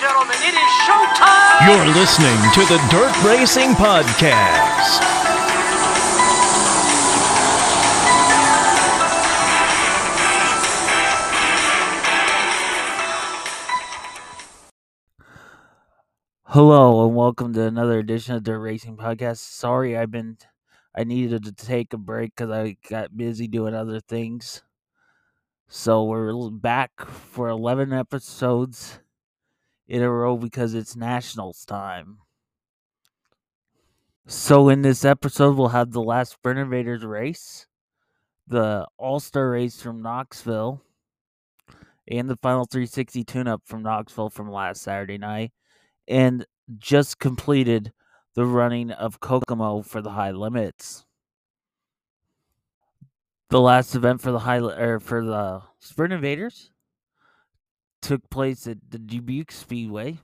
gentlemen, it is showtime! You're listening to the Dirt Racing Podcast. Hello and welcome to another edition of Dirt Racing Podcast. Sorry, I needed to take a break because I got busy doing other things. So we're back for 11 episodes in a row because it's Nationals time. So in this episode, we'll have the last Sprint Invaders race, the All-Star race from Knoxville, and the final 360 tune-up from Knoxville from last Saturday night, and just completed the running of Kokomo for the high limits. The last event for the Sprint Invaders took place at the Dubuque Speedway,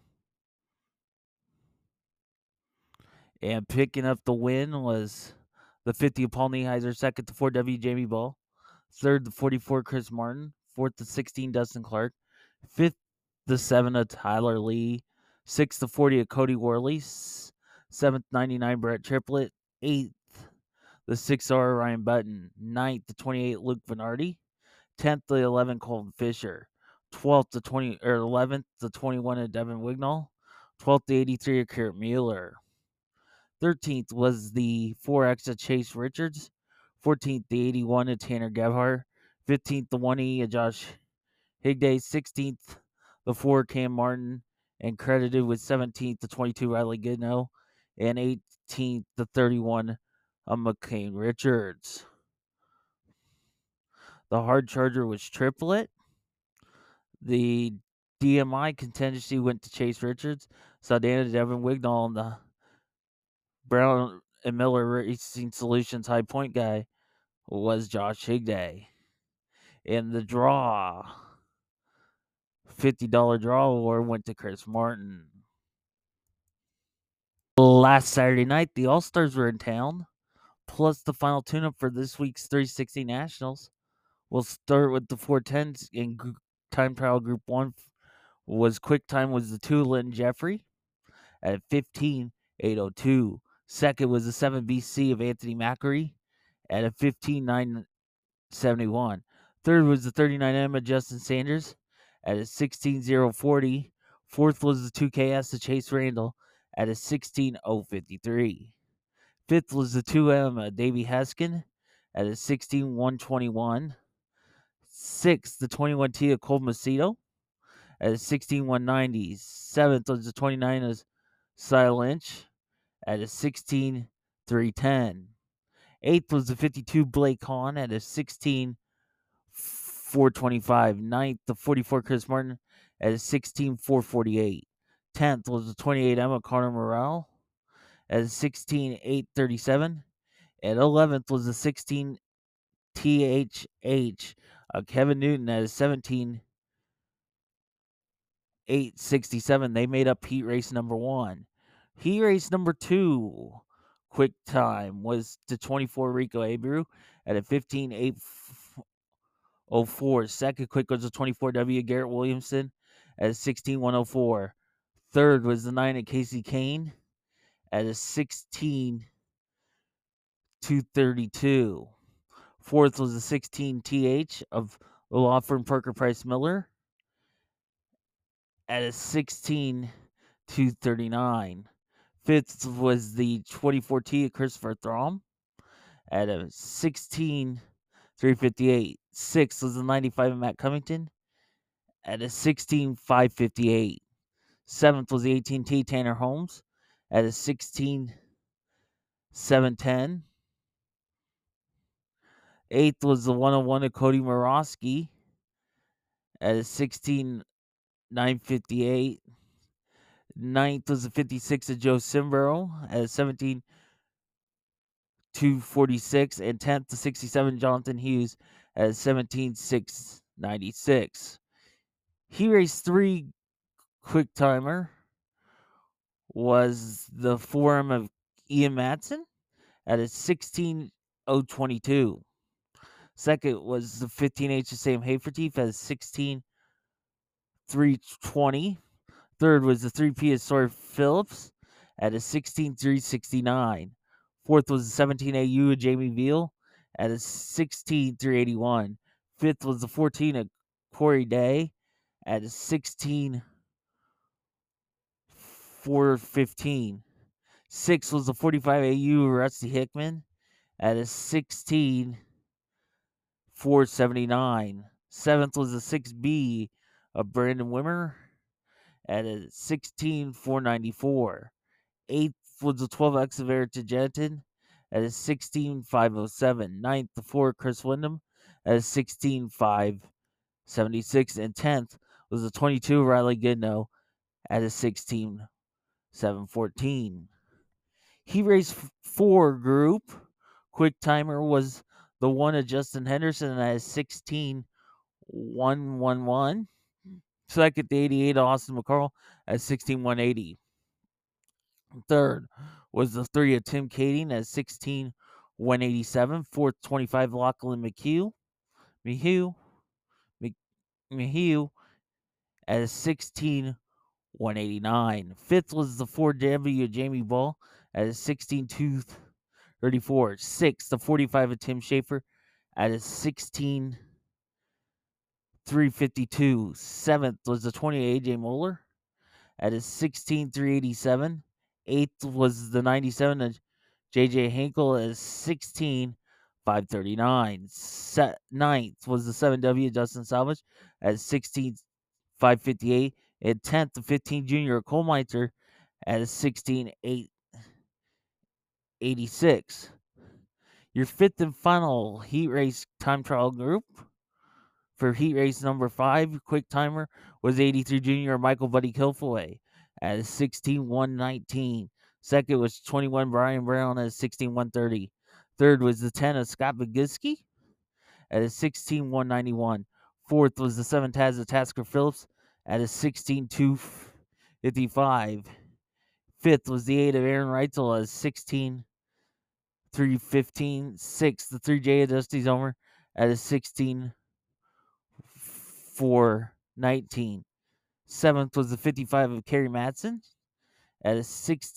and picking up the win was the 50 of Paul Niehiser, second the 4W Jamie Ball, third the 44 Chris Martin, fourth the 16 Dustin Clark, fifth the 7 of Tyler Lee, sixth the 40 of Cody Worley, seventh 99 Brett Triplett, eighth the 6R Ryan Button, ninth the 28 Luke Venardi, 10th the 11 Colton Fisher, 12th the 11th the 21 of Devin Wignall, 12th the 83 of Kurt Mueller. 13th was the 4X of Chase Richards, 14th the 81 of Tanner Gebhardt, 15th the 1E of Josh Higday, 16th the 4 Cam Martin, and credited with 17th the 22 Riley Goodnow, and 18th the 31 of McCain Richards. The hard charger was Triplett. The DMI contingency went to Chase Richards. Saldana Devin Wignall, and the Brown and Miller Racing Solutions high point guy was Josh Higday. And the draw, $50 draw award, went to Chris Martin. Last Saturday night, the All-Stars were in town, plus the final tune-up for this week's 360 Nationals. We'll start with the 410s in time trial group 1. Quick time was the 2 Linton Jeffrey at 15.802. Second was the 7 BC of Anthony Macri at a 15.971. Third was the 39M of Justin Sanders at a 16.040. Fourth was the 2KS of Chase Randall at a 16.053. Fifth was the 2M of Davey Heskin at a 16.121. Sixth, the 21T of Cole Macedo at a 16.190. Seventh was the 29 of Cy Lynch at a 16.310. Eighth was the 52 Blake Hahn at a 16.425. Ninth, the 44 Chris Martin at a 16.448. 10th was the 28 Emma Connor Morrell at a 16.837. And 11th was the 16 THH Kevin Newton at a 17.867. They made up heat race number 1. Heat race number 2, quick time, was the 24 Rico Abreu at a 15.804. Second quick was the 24W Garrett Williamson at a 16.104. Third was the 9 of Casey Kane at a 16.232. Fourth was the 16 TH of the law firm Parker Price Miller at a 16.239. Fifth was the 24T of Christopher Throm at a 16.358. Sixth was the 95 of Matt Covington at a 16.558. Seventh was the 18T Tanner Holmes at a 16.710. Eighth was the 101 of Cody Morosky at a 16.958. Ninth was the 56 of Joe Simbero at a 17.246. And 10th, the 67 Jonathan Hughes at a 17.696. He raced 3 quick timer was the 4M of Ian Madsen at a 16.022. Second was the 15H of Sam Haferteef at a 16.320. Third was the 3P Sawyer Phillips at a 16.369. Fourth was the 17 AU of Jamie Veal at a 16.381. Fifth was the 14 of Corey Day at a 16.415. Sixth was the 45 AU of Rusty Hickman at a 16.479. Seventh was the 6B of Brandon Wimmer at a 16.494. Eighth was the 12X of Ayrton Jenton at a 16.507. Ninth, the 4 Chris Wyndham at a 16.576. And 10th was the 22 Riley Goodnow at a 16.714. He raced 4 group. Quick timer was the 1 of Justin Henderson at a 16.111. Second, the 88 of Austin McCarl at 16.180. Third was the 3 of Tim Kading at 16.187. Fourth, 25 Lachlan McHugh at a 16.189. Fifth was the 4W of Jamie Ball at a 16.234. Sixth, the 45 of Tim Schaefer at a 16.352. Seventh was the 20 AJ Moeller at a 16.387. Eighth was the 97 of JJ Hinkle at 16.539. Ninth was the 7W Dustin Salvage at 16.558. And 10th, the 15 junior Cole Meitzer at a 16.886. Your fifth and final heat race time trial group for heat race number 5, quick timer, was 83 junior Michael Buddy Kilfoy at a 16.119. Second was 21 Brian Brown at a 16.130. Third was the 10 of Scott Bogiski at a 16.191. Fourth was the 7 Taz of Tasker Phillips at a 16.255. Fifth was the 8 of Aaron Reitzel at a 16.315. Sixth, the 3J of Dusty Zomer at a 16.419. Seventh was the 55 of Kerry Madsen at a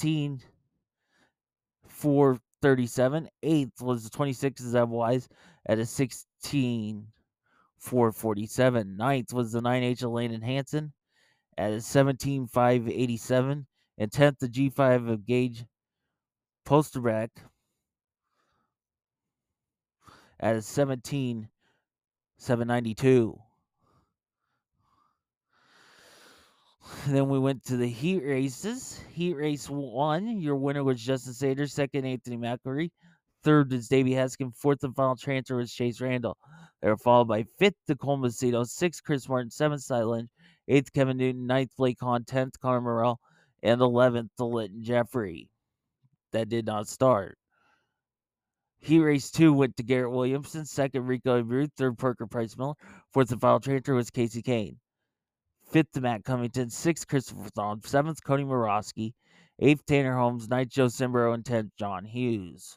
16.437. Eighth was the 26 of Zeb Wise at a 16.447. Ninth was the 9H of Landon Hansen at a 17.587. And 10th, the G5 of Gage Posterback at a 17.792. Then we went to the heat races. Heat race 1, your winner was Justin Sanders. Second, Anthony McElry. Third is Davey Haskin. Fourth and final transfer was Chase Randall. They were followed by fifth, Nicole Macedo. Sixth, Chris Martin. Seventh, Cy Lynch. Eighth, Kevin Newton. Ninth, Blake Hahn. 10th, Connor Morrell. And 11th, the Linton Jeffrey. That did not start. Heat race 2 went to Garrett Williamson. Second, Rico Abreu. Third, Parker Price Miller. Fourth and final transfer was Casey Kane. Fifth, Matt Covington. Sixth, Christopher Thon. Seventh, Cody Morosky. Eighth, Tanner Holmes. Ninth, Joe Simbro. And 10th, John Hughes.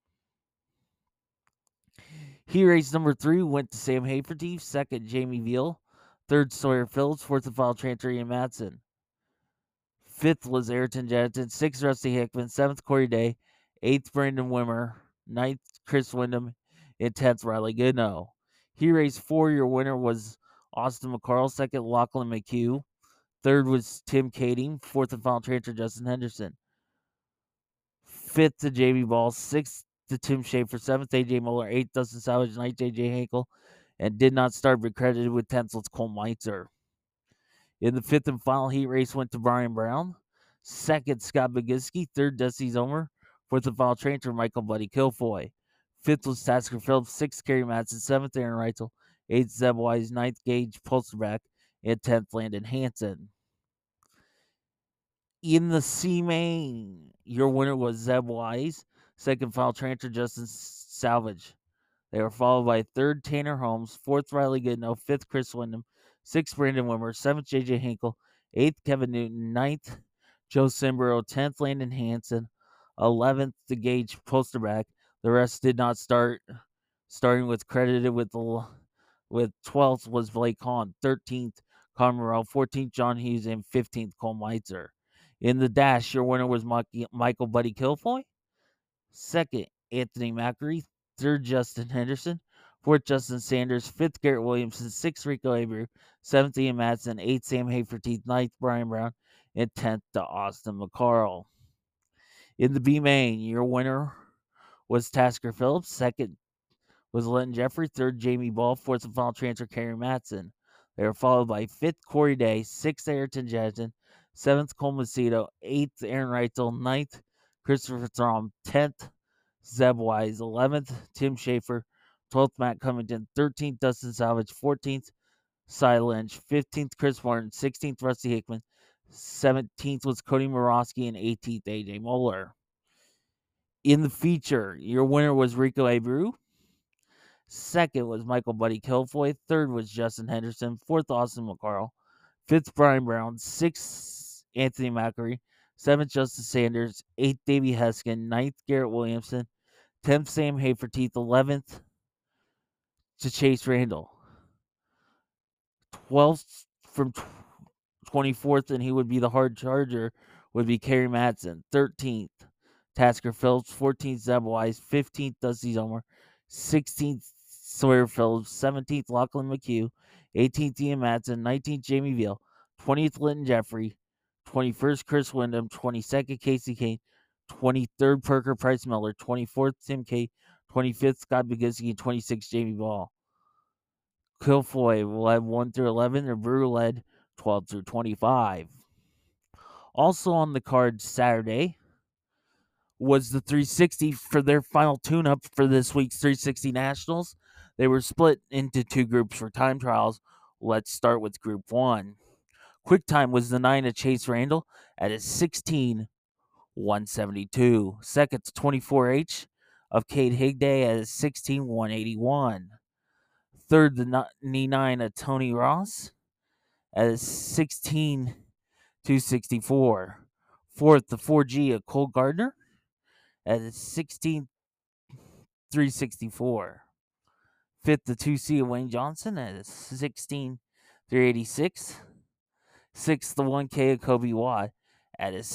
Heat race number 3 went to Sam Haferteef. Second, Jamie Veal. Third, Sawyer Phillips. Fourth and final transfer, Ian Matson. Fifth was Ayrton Jenton. Sixth, Rusty Hickman. Seventh, Corey Day. Eighth, Brandon Wimmer. Ninth, Chris Wyndham. And 10th, Riley Goodnow. Heat race 4, your winner was Austin McCarl. Second, Lachlan McHugh. Third was Tim Kading. Fourth and final transfer, Justin Henderson. Fifth to Jamie Ball. Sixth to Tim Schaefer. Seventh, AJ Moeller. Eighth, Dustin Salvage. Ninth, JJ Hinkle. And did not start, but credited with 10th, Cole Meitzer. In the fifth and final heat race went to Brian Brown. Second, Scott Bogiski. Third, Dusty Zomer. Fourth and final transfer, Michael Buddy Kilfoy. Fifth was Tasker Phillips. Sixth, Kerry Madsen. Seventh, Aaron Reitzel. Eighth, Zeb Wise. Ninth, Gage Polsterback. And 10th, Landon Hansen. In the C main, your winner was Zeb Wise. Second, final transfer, Justin Salvage. They were followed by third, Tanner Holmes. Fourth, Riley Goodnow. Fifth, Chris Wyndham. Sixth, Brandon Wimmer. Seventh, JJ Hinkle. Eighth, Kevin Newton. Ninth, Joe Simbro. 10th, Landon Hansen. 11th, the Gage Posterback. The rest did not start. Starting with credited with 12th was Blake Hahn. 13th, Conor Morrell. 14th, John Hughes. And 15th, Cole Meitzer. In the dash, your winner was Michael Buddy Kilfoy. Second, Anthony Macri. Third, Justin Henderson. Fourth, Justin Sanders. Fifth, Garrett Williamson. Sixth, Rico Abreu. Seventh, Ian Madsen. Eighth, Sam Haferteeth. Ninth, Brian Brown. And 10th, to Austin McCarl. In the B main, your winner was Tasker Phillips. Second was Lenton Jeffrey. Third, Jamie Ball. Fourth and final transfer, Kerry Matson. They were followed by fifth, Corey Day. Sixth, Ayrton Jackson. Seventh, Cole Macedo. Eighth, Aaron Reitzel. Ninth, Christopher Throm. 10th, Zeb Wise. 11th, Tim Schaefer. 12th, Matt Covington. 13th, Dustin Salvage. 14th, Cy Lynch. 15th, Chris Martin. 16th, Rusty Hickman. 17th was Cody Morosky. And 18th, AJ Moeller. In the feature, your winner was Rico Abreu. Second was Michael Buddy Kilfoy. Third was Justin Henderson. Fourth, Austin McCarl. Fifth, Brian Brown. Sixth, Anthony Macri. Seventh, Justin Sanders. Eighth, Davey Heskin. Ninth, Garrett Williamson. 10th, Sam Haferteeth. 11th, to Chase Randall. 12th from 24th, and he would be the hard charger, would be Kerry Matson. 13th, Tasker Phillips. 14th, Zeb Wise. 15th, Dusty Zomer. 16th, Sawyer Phillips. 17th, Lachlan McHugh. 18th, Ian Madsen. 19th, Jamie Veal. 20th, Linton Jeffrey. 21st, Chris Wyndham. 22nd, Casey Kane. 23rd, Parker Price Miller. 24th, Tim K. 25th, Scott Boguski. And 26th, Jamie Ball. Kilfoy led 1 through 11. And Brewer led 12 through 25. Also on the card Saturday was the 360 for their final tune-up for this week's 360 Nationals. They were split into two groups for time trials. Let's start with Group 1. Quick time was the 9 of Chase Randall at a 16.172. Second, the 24H of Cade Higday at a 16.181. Third, the 9 of Tony Ross at a 16.264. Fourth, the 4G of Cole Gardner at a 16.364. Fifth, the 2C of Wayne Johnson at a 16.386. Sixth, the 1K of Kobe Watt at a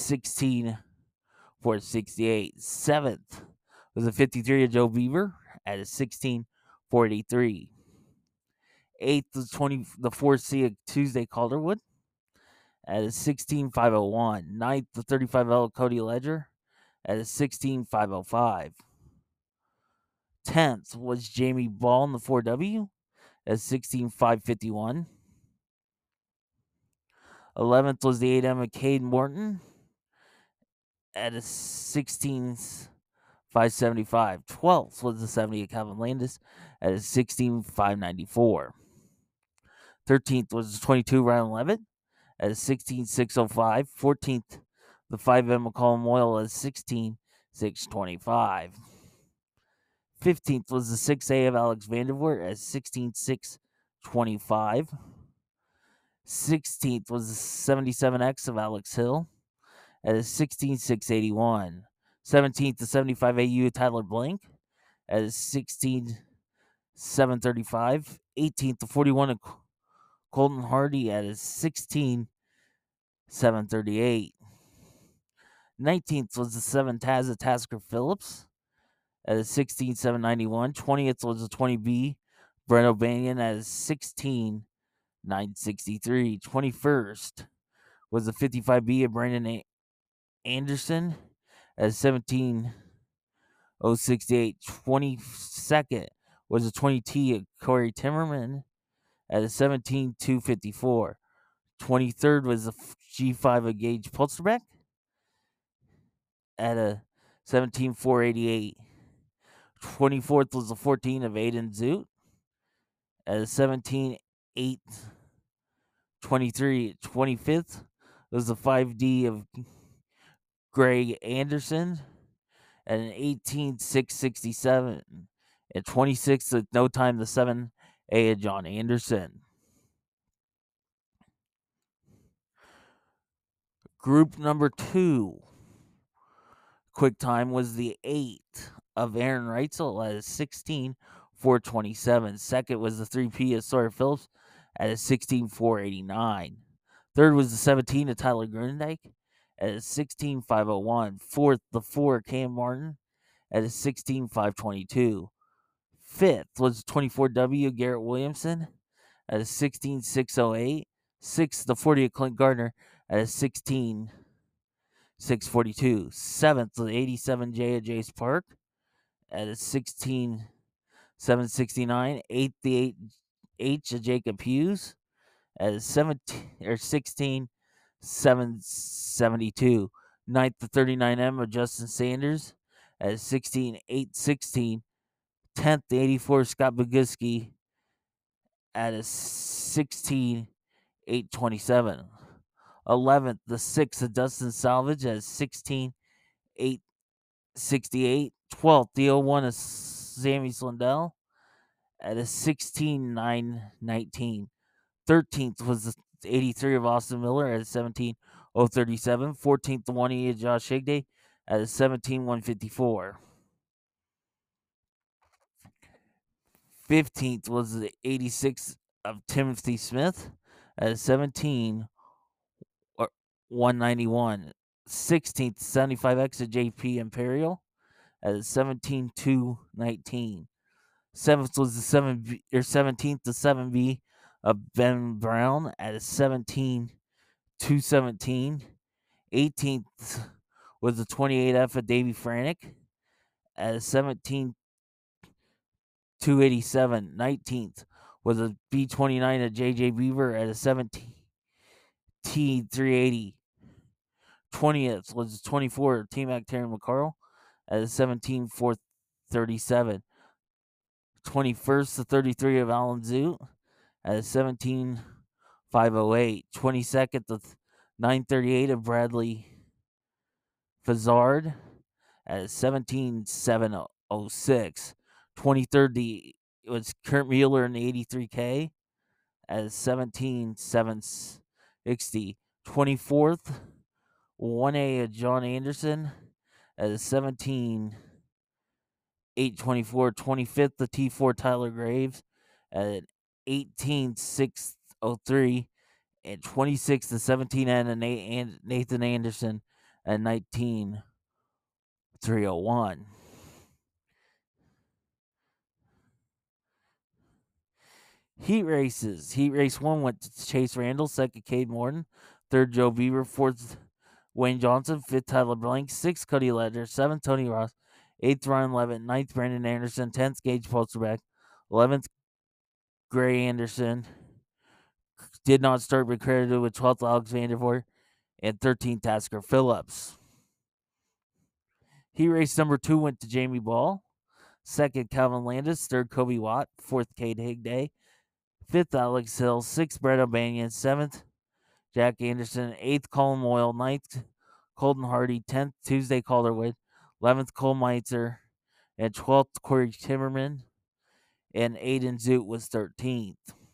16.468. Seventh was the 53 of Joe Beaver at a 16.483. Eighth, the 4C of Tuesday Calderwood at a 16.501. Ninth, the 35L of Cody Ledger at a 16.505. 10th was Jamie Ball in the 4W at 16.551. 11th was the 8M of Cade Morton at a 16.575. 12th was the 70 of Calvin Landis at a 16.594. 13th was the 22 Ryan Levitt at a 16.605. 14th, the 5M McCollum Oil at 16.625. 15th was the 6A of Alex Vandervoort at 16.625. 16th was the 77X of Alex Hill at a 16.681. 17th, the 75AU of Tyler Blank at a 16.735. 18th, the 41 of Colton Hardy at a 16.738. 19th was the 7 Taz of Tasker Phillips at a 16.791. 20th was the 20B Brent O'Banion at a 16.963. 21st was the 55B of Brandon Anderson at 17.068. 22nd was the 20T of Corey Timmerman at a 17.254. 23rd was the G5 of Gage Pulsterbeck at a 17.488. 24th was the 14 of Aiden Zoot at a 17.823. 25th was the 5D of Greg Anderson at an 18.667. And 26th at no time, the 7A of John Anderson. Group number 2. Quick time was the 8 of Aaron Reitzel at a 16.427. Second was the 3P of Sawyer Phillips at a 16,489. Third was the 17 of Tyler Grunendike at a 16,501. Fourth, the 4 Cam Martin at a 16,522. Fifth was 24W Garrett Williamson at a 16,608. Sixth, the 40 of Clint Gardner at a 16,642. Seventh, the 87J of Jace Park at a 16,769. Eighth, the 8H of Jacob Hughes at a 16,772. Ninth, the 39M of Justin Sanders at a 16,816. 10th, the 84 Scott Boguski at a 16,827. 11th, the 6 of Dustin Salvage at a 16,868. 12th, the 01 of Sammy Slindell at a 16,919. 13th was the 83 of Austin Miller at a 17,037. 14th, the 1E of Josh Higday at a 17,154. 15th was the 86 of Timothy Smith at a 17,191. 16th, 75X of JP Imperial at a 17,219. 7th was the 17th, the 7B of Ben Brown at a 17,217. 18th was the 28F of Davey Franek at a 17,287. 19th was a B29 of JJ Beaver at a 17,380. 20th was 24 T-Mac Terry McCarl at a 17,437. 21st, the 33 of Alan Zoot at a 17,508. 22nd, the 938 of Bradley Fazard at a 17,706. 23rd, it was Kurt Mueller in the 83K at 17,760. 24th, 1A of John Anderson at a 17,824. 25th, the T4 Tyler Graves at 18,603. And 26th, the 17N and Nathan Anderson at 19,301. Heat races. Heat race 1 went to Chase Randall. Second, Cade Morton. Third, Joe Beaver. Fourth, Wayne Johnson. Fifth, Tyler Blank. Sixth, Cody Ledger. Seventh, Tony Ross. Eighth, Ryan Levitt. Ninth, Brandon Anderson. 10th, Gage Polsterback. 11th, Gray Anderson. Did not start, but credited with 12th, Alex Vandervoort. And 13th, Tasker Phillips. Heat race number 2 went to Jamie Ball. Second, Calvin Landis. Third, Kobe Watt. Fourth, Cade Higday. Fifth, Alex Hill. Sixth, Brett O'Banion. Seventh, Jack Anderson. Eighth, Colin Moyle. Ninth, Colton Hardy. 10th, Tuesday Calderwood. 11th, Cole Meitzer. And 12th, Corey Timmerman. And Aiden Zoot was 13th.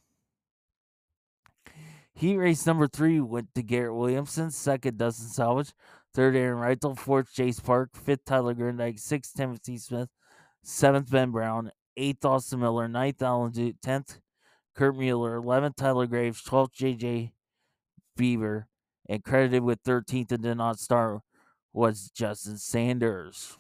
Heat race number 3 went to Garrett Williamson. Second, Dustin Salvage. Third, Aaron Reitel. Fourth, Jace Park. Fifth, Tyler Grunendike. Sixth, Timothy Smith. Seventh, Ben Brown. Eighth, Austin Miller. Ninth, Alan Zoot. 10th, Kurt Mueller. 11th, Tyler Graves. 12th, JJ Beaver. And credited with 13th and did not start was Justin Sanders.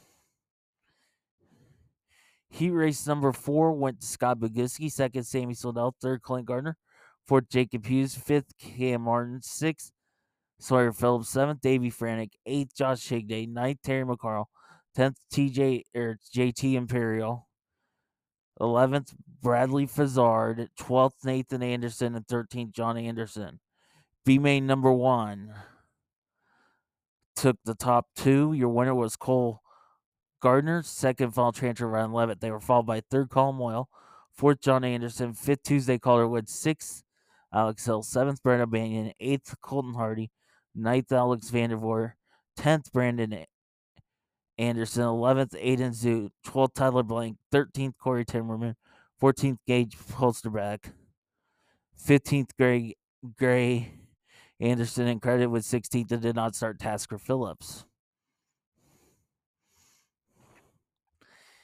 Heat race number 4 went to Scott Boguski. Second, Sammy Soldell. Third, Clint Gardner. Fourth, Jacob Hughes. Fifth, Cam Martin. Sixth, Sawyer Phillips. Seventh, Davey Franek. Eighth, Josh Higday. Ninth, Terry McCarl. 10th, JT Imperial. 11th, Bradley Fazard. 12th, Nathan Anderson. And 13th, John Anderson. B main number 1 took the top 2. Your winner was Cole Gardner. Second, final transfer, Ryan Levitt. They were followed by third, Colin Moyle. Fourth, John Anderson. Fifth, Tuesday Calderwood. Sixth, Alex Hill. Seventh, Brandon Banyan. Eighth, Colton Hardy. Ninth, Alex Vandervoort. 10th, Brandon Anderson. 11th, Aiden Zoot. 12th, Tyler Blank. 13th, Corey Timmerman. 14th, Gage Polsterback. 15th, Gray Anderson, and credit with 16th and did not start, Tasker Phillips.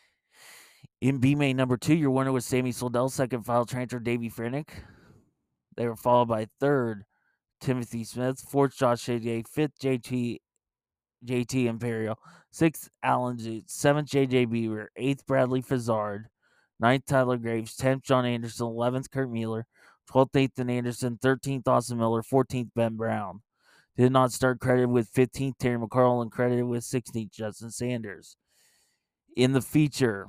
In B main number 2, your winner was Sammy Soldell. Second, final transfer, Davey Franek. They were followed by third, Timothy Smith, fourth, Josh J.J., fifth, JT Imperial, sixth, Alan Jute, seventh, J.J. Beaver, eighth, Bradley Fazzard, ninth, Tyler Graves, 10th, John Anderson, 11th, Kurt Mueller, 12th, Nathan Anderson, 13th, Austin Miller, 14th, Ben Brown. Did not start credited with 15th, Terry McCarl, and credited with 16th, Justin Sanders. In the feature,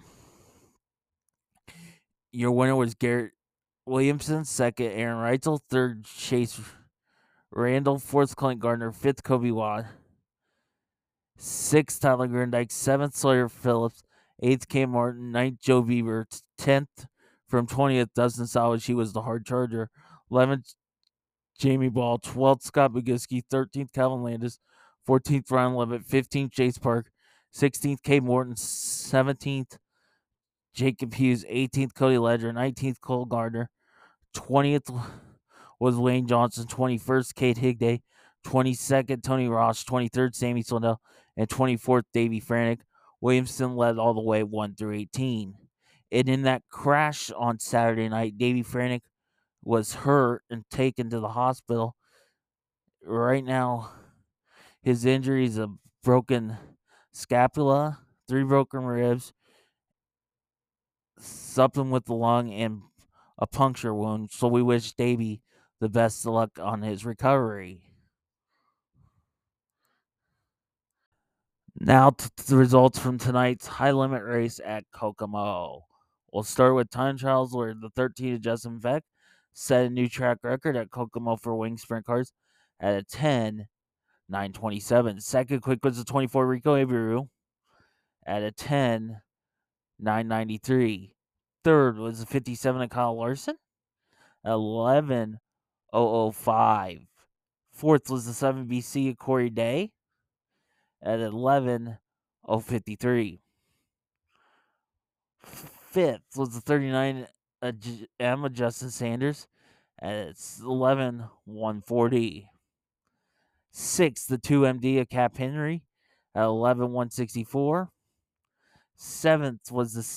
your winner was Garrett Williamson, second, Aaron Reitzel, third, Chase Randall, fourth, Clint Gardner, fifth, Kobe Watt, sixth, Tyler Grandike, seventh, Sawyer Phillips, eighth, Cam Martin, ninth, Joe Bieber, 10th, from 20th, Dustin Salvage, he was the hard charger, 11th, Jamie Ball, 12th, Scott Bogiski, 13th, Calvin Landis, 14th, Ryan Levitt, 15th, Chase Park, 16th, Cade Morton, 17th, Jacob Hughes, 18th, Cody Ledger, 19th, Cole Gardner, 20th was Wayne Johnson, 21st, Kate Higday, 22nd, Tony Ross, 23rd, Sammy Swindell, and 24th, Davey Franek. Williamson led all the way 1 through 18. And in that crash on Saturday night, Davey Franek was hurt and taken to the hospital. Right now, his injury is a broken scapula, 3 broken ribs, something with the lung, and a puncture wound. So we wish Davey the best of luck on his recovery. Now to the results from tonight's high limit race at Kokomo. We'll start with time trials where the 13 of Justin Vec set a new track record at Kokomo for wing sprint cars at a 10:9:27. Second quick was the 24 Rico Abiru at a 10:9:93. Third was the 57 of Kyle Larson at 11:005. Fourth was the 7 BC of Corey Day at 11:053. Fifth was the 39 Emma Justin Sanders at 11:140. Sixth, the 2MD of Cap Henry at 11:164. Seventh was the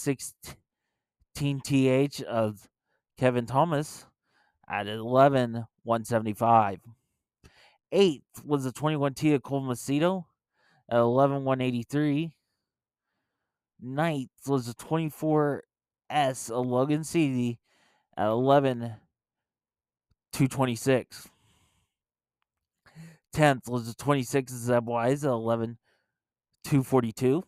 16TH of Kevin Thomas at 11:175. Eighth was the 21T of Cole Macedo at 11:183. Ninth was the 24S of Logan Seeley at 11:226. 10th was the 26 of Zeb Wise at 11:242.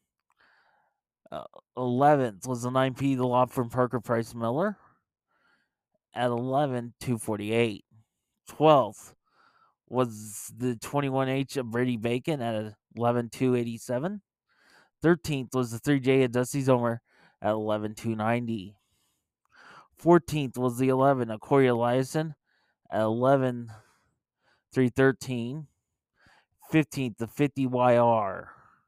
11th was the 9P the Lob from Parker Price Miller at 11:248. 12th was the 21H of Brady Bacon at 11:287. 13th was the 3J of Dusty Zomer at 11:290. 14th was the 11 of Corey Eliason at 11:313. 15th, the 50YR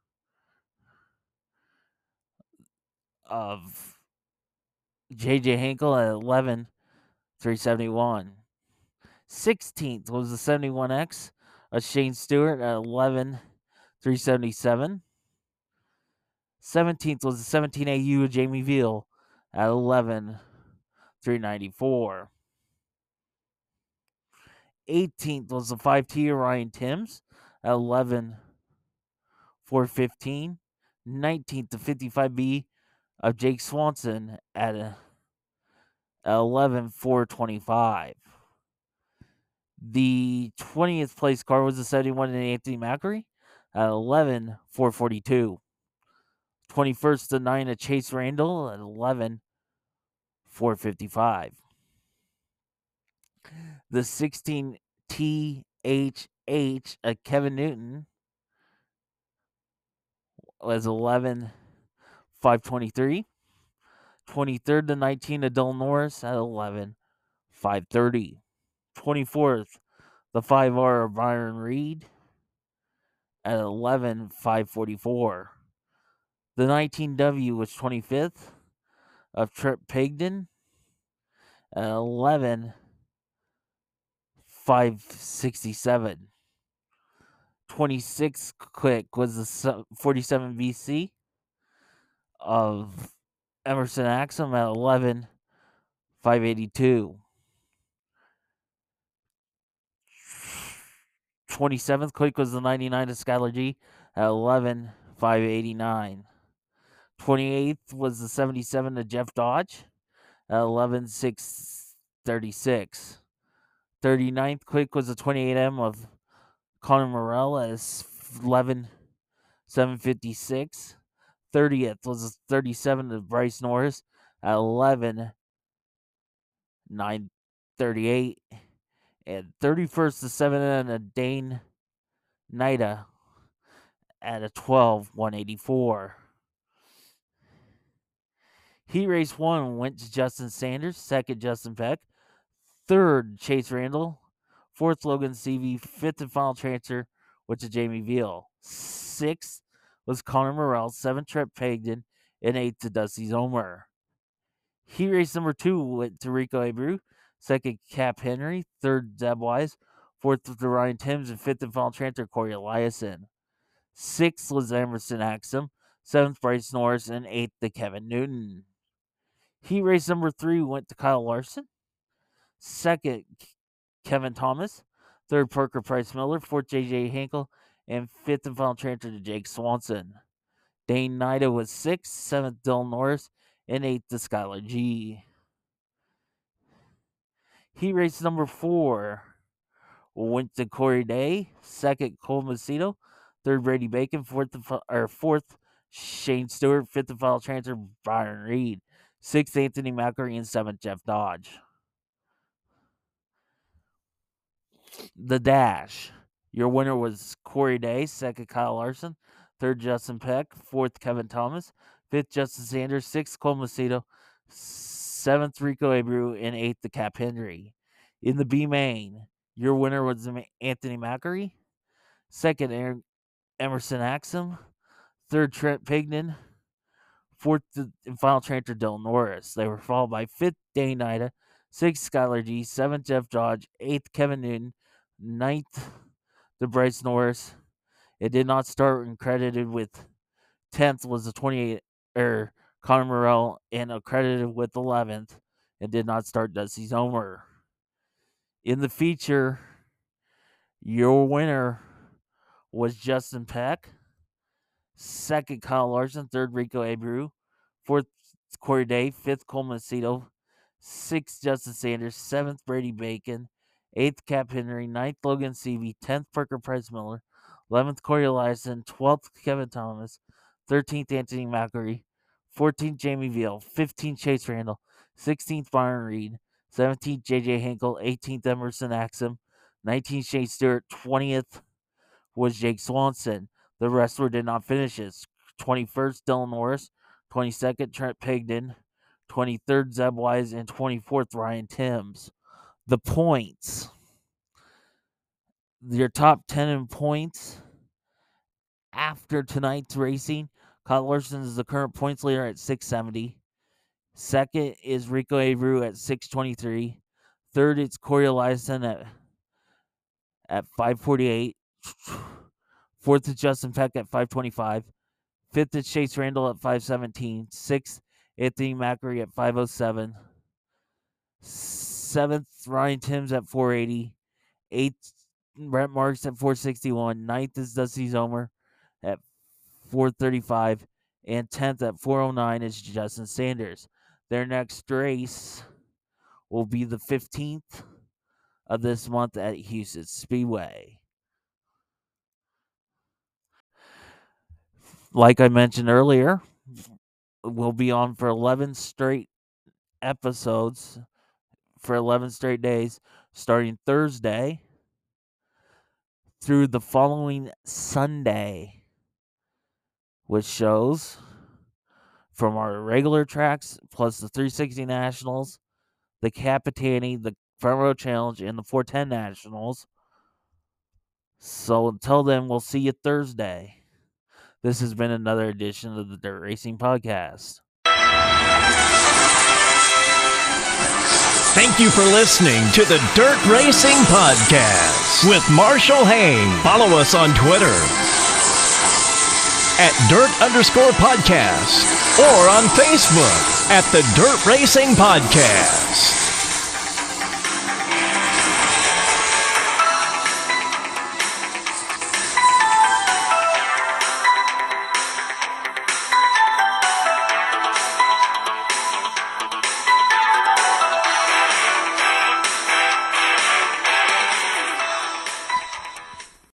of JJ Hinkle at 11:371. 16th was the 71X of Shane Stewart at 11:377. 17th was the 17AU of Jamie Veal at 11:394. 18th was the 5T of Ryan Timms at 11:415. 19th, the 55B of Jake Swanson at 11:425. The 20th place car was the 71 of Anthony Macri at 11:442. 21st, the 9 of Chase Randall at 11:455. The 16 THH at Kevin Newton was 11:523. 23rd, the 19 of Dylan Norris at 11:530. 24th, the 5R of Byron Reed at 11:544. The 19W was 25th of Trip Pigden at 11:567. 26th quick was the 47 BC of Emerson Axum at 11:582. 27th quick was the 99 of Skylar G at 11,589. 28th was the 77 of Jeff Dodge at 11,636. 39th quick was the 28M of Connor Morrell at 11,756. 30th was the 37 of Bryce Norris at 11,938. And 31st the 7 of Dane Nida at a 12,184. Heat race 1 went to Justin Sanders, 2nd Justin Peck, 3rd Chase Randall, 4th Logan Seavey, 5th and final transfer went to Jamie Veal. 6th was Connor Morrell, 7th Trent Pagden, and 8th to Dusty Zomer. Heat race number 2 went to Rico Abreu, 2nd Cap Henry, 3rd Zeb Wise, 4th to Ryan Timms, and 5th and final transfer Corey Eliason. 6th was Emerson Axum, 7th Bryce Norris, and 8th to Kevin Newton. Heat race number 3 went to Kyle Larson, 2nd Kevin Thomas, 3rd Parker Price Miller, 4th J.J. Hinkle, and 5th and final transfer to Jake Swanson. Dane Nida was 6th, 7th Dylan Norris, and 8th to Skylar G. Heat race number 4 went to Corey Day, 2nd Cole Macedo, 3rd Brady Bacon, 4th Shane Stewart, 5th and final transfer Byron Reed, 6th Anthony McElry, and 7th Jeff Dodge. The Dash. Your winner was Corey Day, 2nd Kyle Larson, 3rd Justin Peck, 4th Kevin Thomas, 5th Justin Sanders, 6th Cole Macedo, 7th Rico Abreu, and 8th to Cap Henry. In the B main, your winner was Anthony McElry, 2nd Emerson Axum, 3rd Trent Pignan, 4th and final transfer Dylan Norris. They were followed by 5th Dane Nida, 6th Skylar G, 7th Jeff Dodge, 8th Kevin Newton, 9th to Bryce Norris. It did not start and credited with 10th was the 28 Connor Morrell, and accredited with 11th and did not start Dusty Zomer. In the feature, your winner was Justin Peck, 2nd Kyle Larson, 3rd Rico Abreu, 4th Corey Day, 5th Cole Macedo, 6th Justin Sanders, 7th Brady Bacon, 8th Cap Henry, 9th Logan Seavey, 10th Parker Price Miller, 11th Corey Eliason, 12th Kevin Thomas, 13th Anthony McElry, 14th Jamie Veal, 15th Chase Randall, 16th Byron Reed, 17th J.J. Hinkle, 18th Emerson Axum, 19th Shane Stewart, 20th was Jake Swanson. The rest did not finish it. 21st Dylan Norris, 22nd Trent Pigden, 23rd Zeb Wise, and 24th Ryan Timms. The points. Your top 10 in points after tonight's racing. Kyle Larson is the current points leader at 670. 2nd is Rico Abreu at 623. 3rd it's Corey Eliason at 548. 4th is Justin Peck at 525. 5th is Chase Randall at 517. 6th, Anthony McElry at 507. 7th, Ryan Timms at 480. 8th, Brent Marks at 461. 9th is Dusty Zomer at 435. And 10th at 409 is Justin Sanders. Their next race will be the 15th of this month at Houston Speedway. Like I mentioned earlier, we'll be on for 11 straight episodes for 11 straight days, starting Thursday through the following Sunday, with shows from our regular tracks, plus the 360 Nationals, the Capitani, the Front Row Challenge, and the 410 Nationals. So until then, we'll see you Thursday. This has been another edition of the Dirt Racing Podcast. Thank you for listening to the Dirt Racing Podcast with Marshall Hain. Follow us on Twitter at Dirt_Podcast or on Facebook at the Dirt Racing Podcast.